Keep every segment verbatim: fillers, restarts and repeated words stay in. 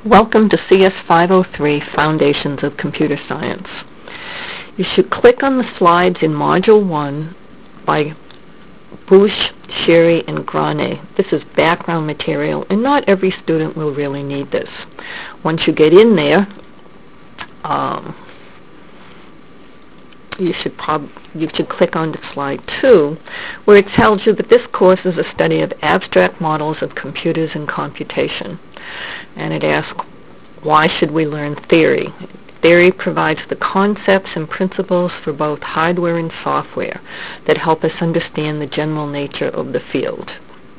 Welcome to C S five oh three, Foundations of Computer Science. You should click on the slides in Module one by Bush, Sherry, and Grane. This is background material, and not every student will really need this. Once you get in there, um, you should prob- you should click on to slide two, where it tells you that this course is a study of abstract models of computers and computation. And it asks, why should we learn theory? Theory provides the concepts and principles for both hardware and software that help us understand the general nature of the field.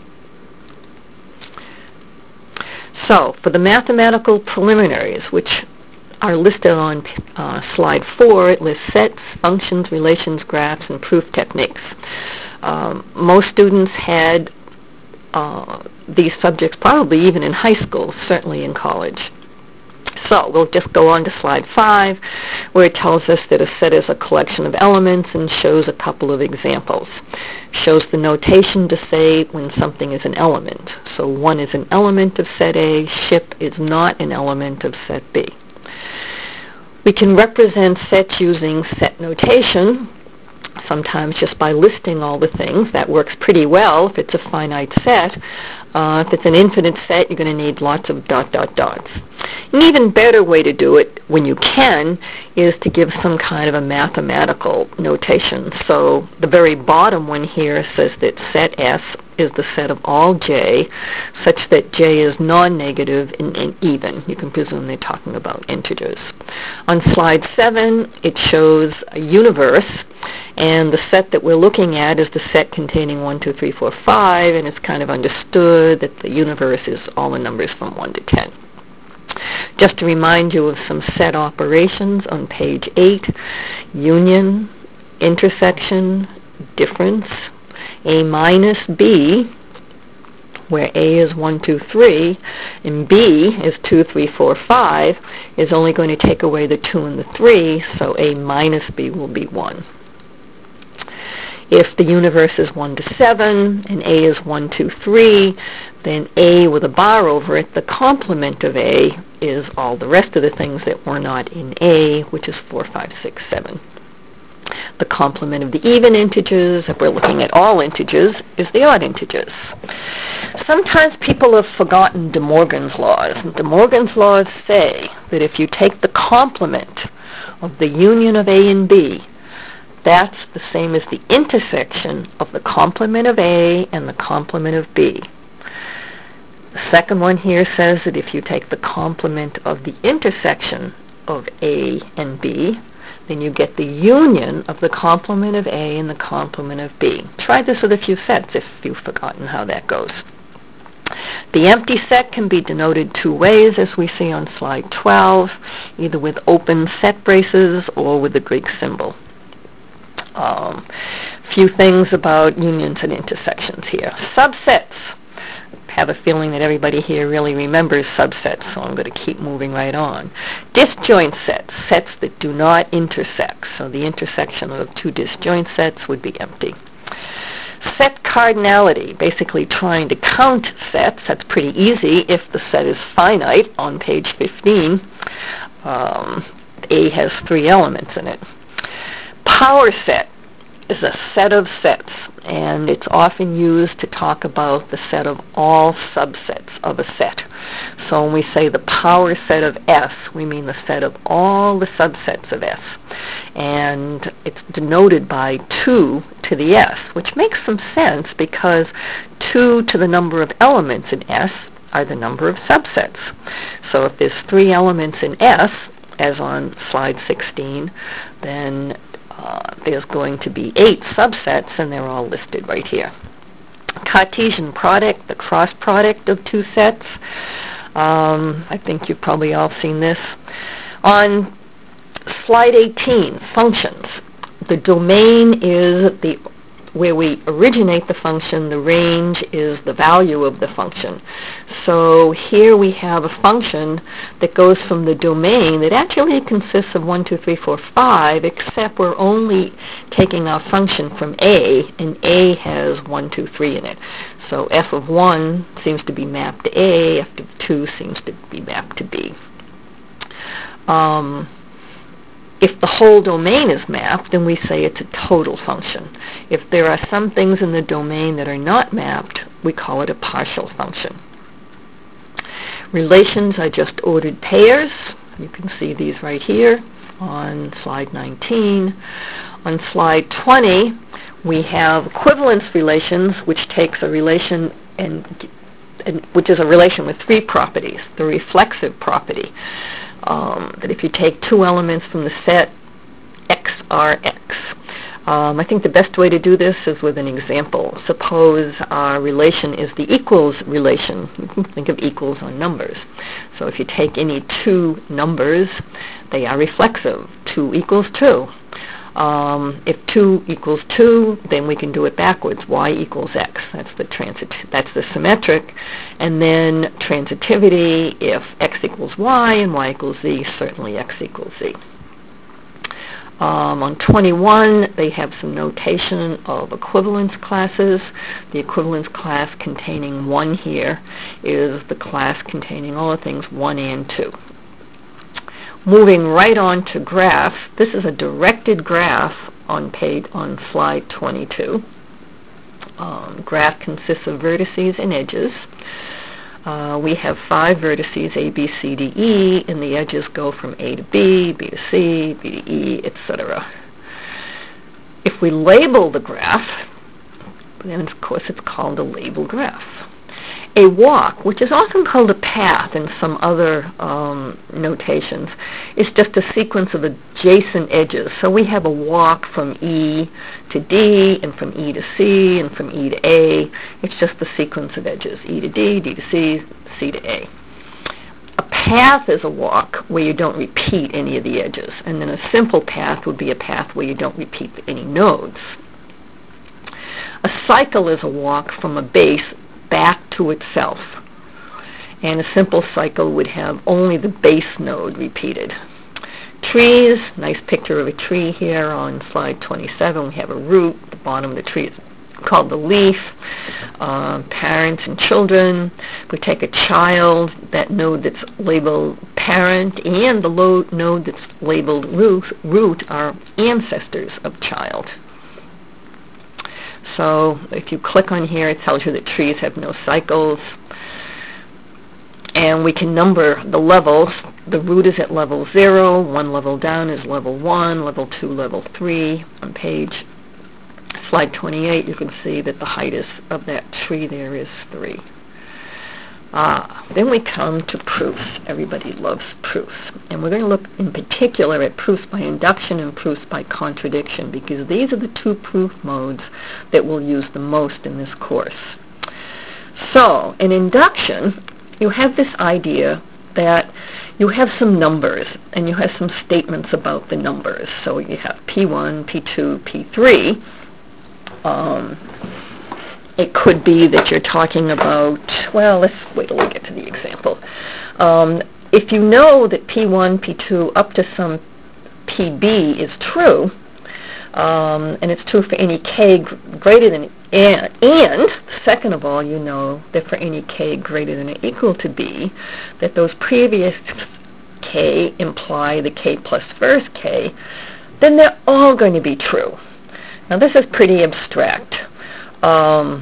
So, for the mathematical preliminaries, which are listed on uh, slide four, it lists sets, functions, relations, graphs, and proof techniques. Um, most students had uh, these subjects probably even in high school, certainly in college. So we'll just go on to slide five, where it tells us that a set is a collection of elements and shows a couple of examples. Shows the notation to say when something is an element. So one is an element of set A, ship is not an element of set B. We can represent sets using set notation, sometimes just by listing all the things. That works pretty well if it's a finite set. Uh, if it's an infinite set, you're going to need lots of dot, dot, dots. An even better way to do it, when you can, is to give some kind of a mathematical notation. So the very bottom one here says that set S is the set of all J, such that J is non-negative and, and even. You can presume they're talking about integers. On slide seven, it shows a universe, and the set that we're looking at is the set containing one, two, three, four, five, and it's kind of understood that the universe is all the numbers from one to ten. Just to remind you of some set operations on page eight: union, intersection, difference, A minus B, where A is one, two, three, and B is two, three, four, five, is only going to take away the two and the three, so A minus B will be one. If the universe is one to seven and A is one, two, three, then A with a bar over it, the complement of A, is all the rest of the things that were not in A, which is four, five, six, seven. The complement of the even integers, if we're looking at all integers, is the odd integers. Sometimes people have forgotten De Morgan's laws. De Morgan's laws say that if you take the complement of the union of A and B, that's the same as the intersection of the complement of A and the complement of B. The second one here says that if you take the complement of the intersection of A and B, then you get the union of the complement of A and the complement of B. Try this with a few sets if you've forgotten how that goes. The empty set can be denoted two ways, as we see on slide twelve, either with open set braces or with the Greek symbol. Um, few things about unions and intersections here. Subsets. I have a feeling that everybody here really remembers subsets, so I'm going to keep moving right on. Disjoint sets, sets that do not intersect. So the intersection of two disjoint sets would be empty. Set cardinality, basically trying to count sets. That's pretty easy if the set is finite on page fifteen. Um, A has three elements in it. Power set is a set of sets, and it's often used to talk about the set of all subsets of a set. So when we say the power set of S, we mean the set of all the subsets of S. And it's denoted by two to the S, which makes some sense because two to the number of elements in S are the number of subsets. So if there's three elements in S, as on slide sixteen, then Uh, there's going to be eight subsets, and they're all listed right here. Cartesian product, the cross product of two sets. Um, I think you've probably all seen this. On slide eighteen, functions. The domain is the where we originate the function, the range is the value of the function. So here we have a function that goes from the domain that actually consists of one, two, three, four, five, except we're only taking our function from A, and A has one, two, three in it. So f of one seems to be mapped to A, f of two seems to be mapped to B. Um, If the whole domain is mapped, then we say it's a total function. If there are some things in the domain that are not mapped, we call it a partial function. Relations are just ordered pairs. You can see these right here on slide nineteen. On slide twenty, we have equivalence relations, which takes a relation and, and which is a relation with three properties. The reflexive property. Um, that if you take two elements from the set X R X. Um, I think the best way to do this is with an example. Suppose our relation is the equals relation. You can think of equals on numbers. So if you take any two numbers, they are reflexive. two equals two. Um, if two equals two, then we can do it backwards. Y equals X. That's the transit. That's the symmetric. And then transitivity, if X equals Y and Y equals Z, certainly X equals Z. Um, on twenty-one, they have some notation of equivalence classes. The equivalence class containing one here is the class containing all the things one and two. Moving right on to graphs, this is a directed graph on page on slide twenty-two. Um, graph consists of vertices and edges. Uh, we have five vertices, A, B, C, D, E, and the edges go from A to B, B to C, B to E, et cetera. If we label the graph, then of course it's called a label graph. A walk, which is often called a path in some other um, notations, is just a sequence of adjacent edges. So we have a walk from E to D, and from E to C, and from E to A. It's just the sequence of edges, E to D, D to C, C to A. A path is a walk where you don't repeat any of the edges, and then a simple path would be a path where you don't repeat any nodes. A cycle is a walk from a base back to itself, and a simple cycle would have only the base node repeated. Trees, nice picture of a tree here on slide twenty-seven. We have a root. The bottom of the tree is called the leaf. Uh, parents and children. We take a child, that node that's labeled parent, and the lo- node that's labeled root, root are ancestors of child. So if you click on here, it tells you that trees have no cycles. And we can number the levels. The root is at level zero. One level down is level one, level two, level three. On page slide twenty-eight, you can see that the height is, of that tree there is three. Ah, then we come to proofs. Everybody loves proofs. And we're going to look in particular at proofs by induction and proofs by contradiction, because these are the two proof modes that we'll use the most in this course. So, in induction, you have this idea that you have some numbers, and you have some statements about the numbers. So you have P one, P two, P three. Um, It could be that you're talking about, well, let's wait till we get to the example. Um, if you know that P one, P two, up to some P B is true, um, and it's true for any k gr- greater than, and, and, second of all, you know that for any k greater than or equal to b, that those previous k imply the k plus first k, then they're all going to be true. Now, this is pretty abstract. Um,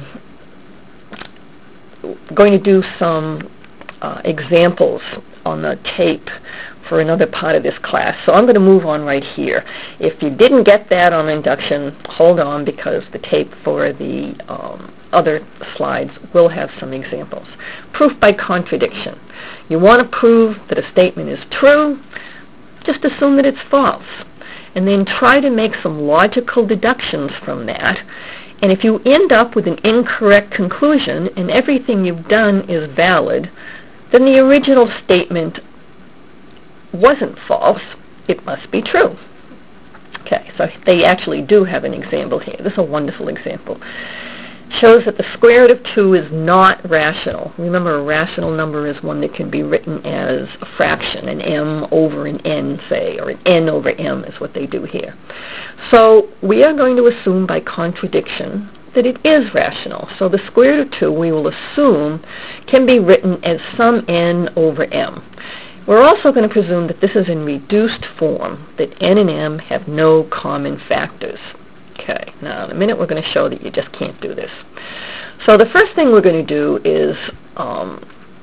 going to do some uh, examples on the tape for another part of this class. So I'm going to move on right here. If you didn't get that on induction, hold on, because the tape for the um, other slides will have some examples. Proof by contradiction. You want to prove that a statement is true, just assume that it's false, and then try to make some logical deductions from that. And if you end up with an incorrect conclusion and everything you've done is valid, then the original statement wasn't false. It must be true. Okay, so they actually do have an example here. This is a wonderful example. Shows that the square root of two is not rational. Remember, a rational number is one that can be written as a fraction, an m over an n, say, or an n over m is what they do here. So we are going to assume by contradiction that it is rational. So the square root of two, we will assume, can be written as some n over m. We're also going to presume that this is in reduced form, that n and m have no common factors. Okay, now in a minute we're going to show that you just can't do this. So the first thing we're going to do is um,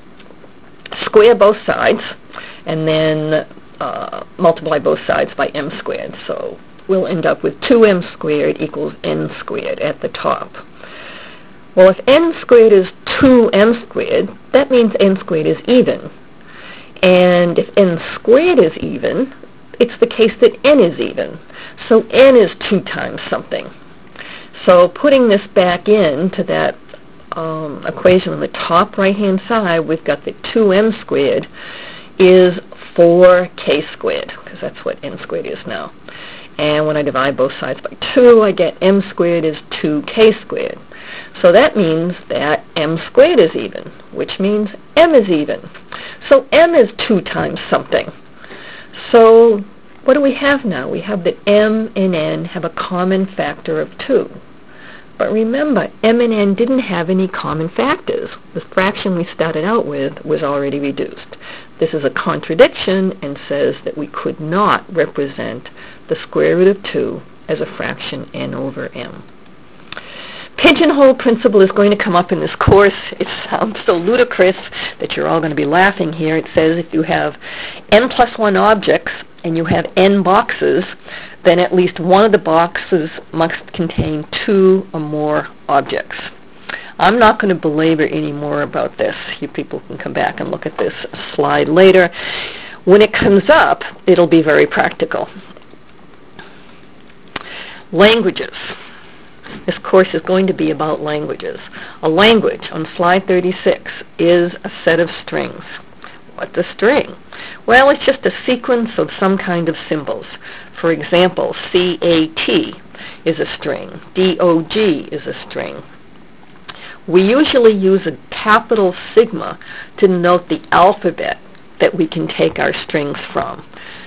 square both sides and then uh, multiply both sides by m squared. So we'll end up with two m squared equals n squared at the top. Well, if n squared is two m squared, that means n squared is even. And if n squared is even, it's the case that n is even. So n is two times something. So putting this back into that um, equation on the top right-hand side, we've got that two m squared is four k squared, because that's what n squared is now. And when I divide both sides by two, I get m squared is two k squared. So that means that m squared is even, which means m is even. So m is two times something. So what do we have now? We have that m and n have a common factor of two. But remember, m and n didn't have any common factors. The fraction we started out with was already reduced. This is a contradiction and says that we could not represent the square root of two as a fraction n over m. Pigeonhole principle is going to come up in this course. It sounds so ludicrous that you're all going to be laughing here. It says if you have n plus one objects and you have n boxes, then at least one of the boxes must contain two or more objects. I'm not going to belabor any more about this. You people can come back and look at this slide later. When it comes up, it'll be very practical. Languages. This course is going to be about languages. A language, on slide thirty-six, is a set of strings. What's a string? Well, it's just a sequence of some kind of symbols. For example, C A T is a string. D O G is a string. We usually use a capital sigma to denote the alphabet that we can take our strings from.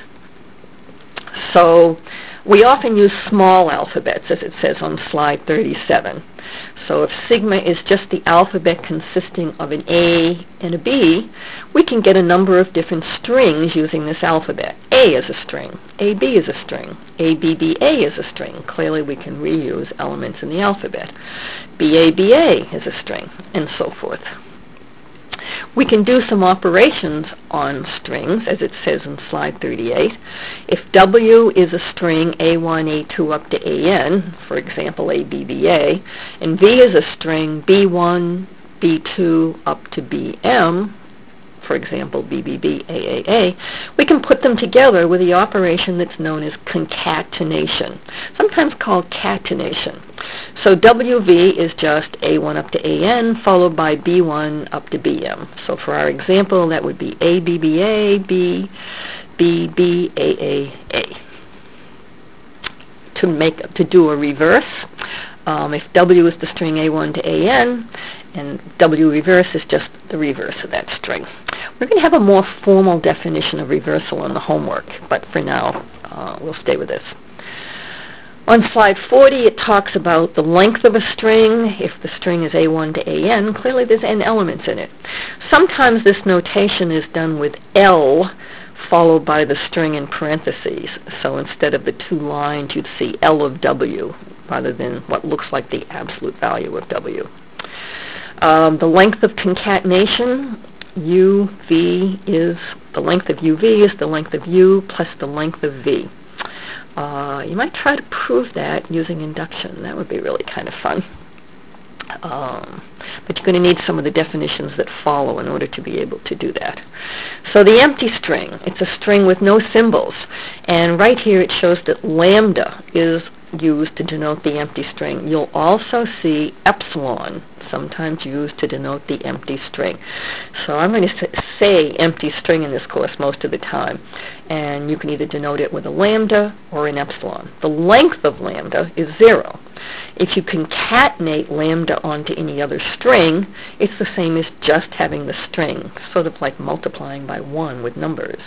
So we often use small alphabets, as it says on slide thirty-seven. So if sigma is just the alphabet consisting of an A and a B, we can get a number of different strings using this alphabet. A is a string. A B is a string. A B B A is a string. Clearly we can reuse elements in the alphabet. B A B A is a string, and so forth. We can do some operations on strings, as it says in slide thirty-eight. If W is a string A one, A two up to A N, for example, A B B A, and V is a string B one, B two up to B M, for example, B B B, A A A, we can put them together with the operation that's known as concatenation, sometimes called catenation. So W V is just A one up to A N followed by B one up to B M. So for our example, that would be A B B A, B B B A A A. To make to do a reverse, um, if W is the string A one to A N, and W reverse is just the reverse of that string. We're going to have a more formal definition of reversal in the homework, but for now, uh, we'll stay with this. On slide forty, it talks about the length of a string. If the string is A one to A N, clearly there's n elements in it. Sometimes this notation is done with L followed by the string in parentheses. So instead of the two lines, you'd see L of W rather than what looks like the absolute value of W. Um, the length of concatenation, U V is, the length of U V is the length of U plus the length of V. Uh, you might try to prove that using induction. That would be really kind of fun. Um, but you're going to need some of the definitions that follow in order to be able to do that. So the empty string, it's a string with no symbols. And right here it shows that lambda is used to denote the empty string. You'll also see epsilon, sometimes used to denote the empty string. So I'm going to say empty string in this course most of the time, and you can either denote it with a lambda or an epsilon. The length of lambda is zero. If you concatenate lambda onto any other string, it's the same as just having the string, sort of like multiplying by one with numbers.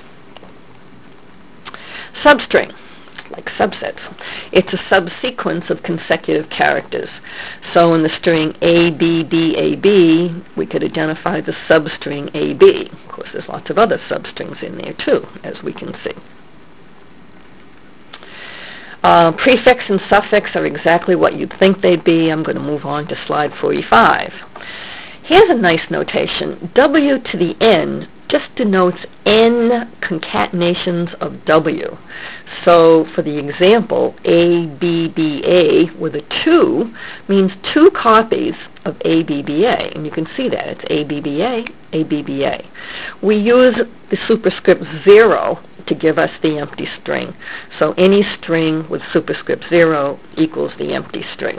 Substring, like subsets. It's a subsequence of consecutive characters. So in the string A, B, B, A, B, we could identify the substring A, B. Of course, there's lots of other substrings in there too, as we can see. Uh, prefix and suffix are exactly what you'd think they'd be. I'm going to move on to slide forty-five. Here's a nice notation. W to the N just denotes n concatenations of W. So for the example, A B B A with a two means two copies of A B B A, and you can see that. It's A B B A, A B B A. We use the superscript zero to give us the empty string. So any string with superscript zero equals the empty string.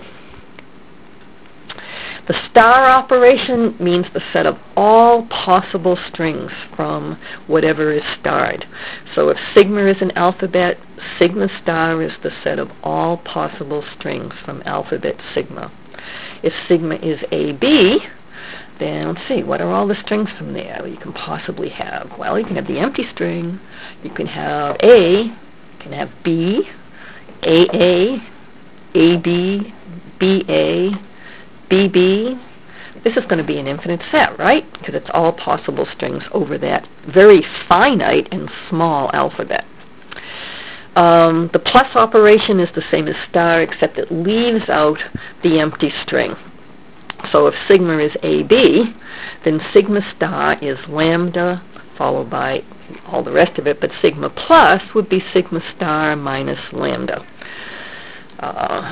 The star operation means the set of all possible strings from whatever is starred. So if sigma is an alphabet, sigma star is the set of all possible strings from alphabet sigma. If sigma is A B, then let's see, what are all the strings from there you can possibly have? Well, you can have the empty string, you can have A, you can have B, A A, A B, B A, B B. This is going to be an infinite set, right? Because it's all possible strings over that very finite and small alphabet. Um, the plus operation is the same as star, except it leaves out the empty string. So if sigma is A B, then sigma star is lambda, followed by all the rest of it, but sigma plus would be sigma star minus lambda. Uh,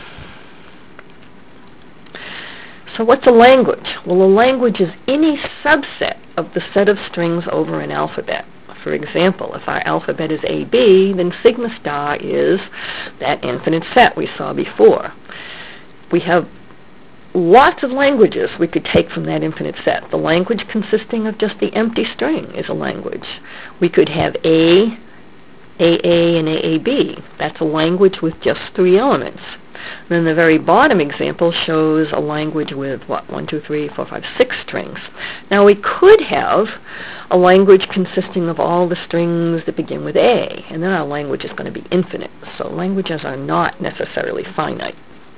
So what's a language? Well, a language is any subset of the set of strings over an alphabet. For example, if our alphabet is A B, then sigma star is that infinite set we saw before. We have lots of languages we could take from that infinite set. The language consisting of just the empty string is a language. We could have A, A A, and A A B. That's a language with just three elements. And then the very bottom example shows a language with, what, one, two, three, four, five, six strings. Now we could have a language consisting of all the strings that begin with A, and then our language is going to be infinite. So languages are not necessarily finite.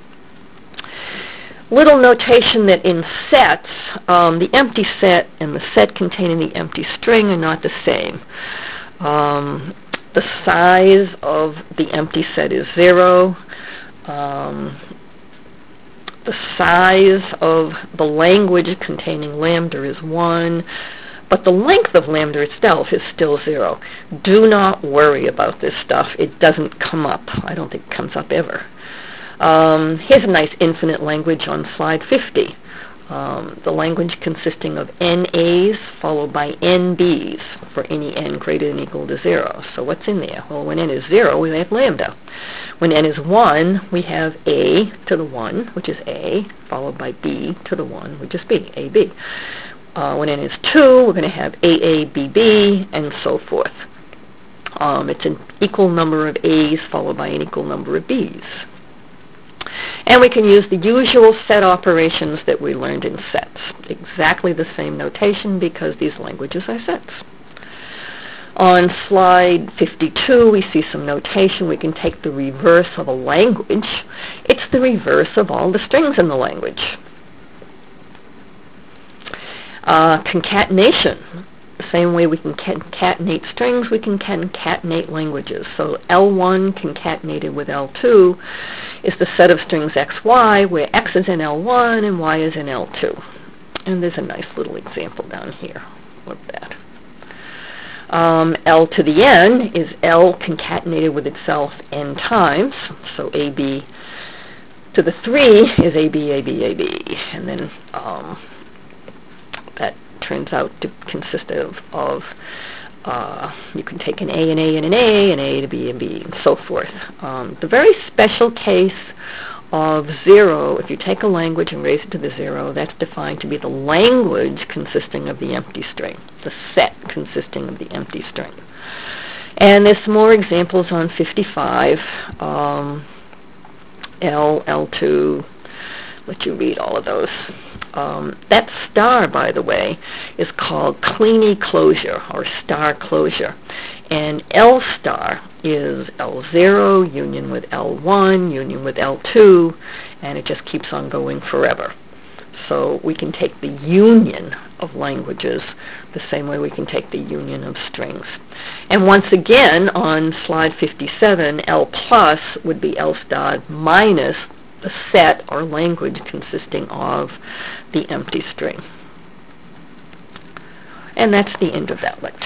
Little notation that in sets, um, the empty set and the set containing the empty string are not the same. Um, the size of the empty set is zero. Um, the size of the language containing lambda is one, but the length of lambda itself is still zero. Do not worry about this stuff. It doesn't come up. I don't think it comes up ever. Um, here's a nice infinite language on slide fifty. Um, the language consisting of n A's followed by n B's for any n greater than or equal to zero. So what's in there? Well, when n is zero, we have lambda. When n is one, we have A to the one, which is A, followed by B to the one, which is B, A B. Uh, when n is two, we're going to have A A, B B, and so forth. Um, it's an equal number of A's followed by an equal number of B's. And we can use the usual set operations that we learned in sets. Exactly the same notation because these languages are sets. On slide fifty-two, we see some notation. We can take the reverse of a language. It's the reverse of all the strings in the language. Uh, concatenation. The same way we can concatenate strings, we can concatenate languages. So L one concatenated with L two is the set of strings X Y, where X is in L one and Y is in L two. And there's a nice little example down here of that. Um, L to the N is L concatenated with itself n times. So A B to the three is A B, A B, A B. And then um, that turns out to consist of, of Uh, you can take an A and A and an A, and A to B and B, and so forth. Um, the very special case of zero, if you take a language and raise it to the zero, that's defined to be the language consisting of the empty string, the set consisting of the empty string. And there's some more examples on fifty-five, um, L, L two, let you read all of those. Um, that star, by the way, is called Kleene closure, or star closure. And L star is L zero, union with L one, union with L two, and it just keeps on going forever. So we can take the union of languages the same way we can take the union of strings. And once again, on slide fifty-seven, L plus would be L star minus the set or language consisting of the empty string. And that's the end of that lecture.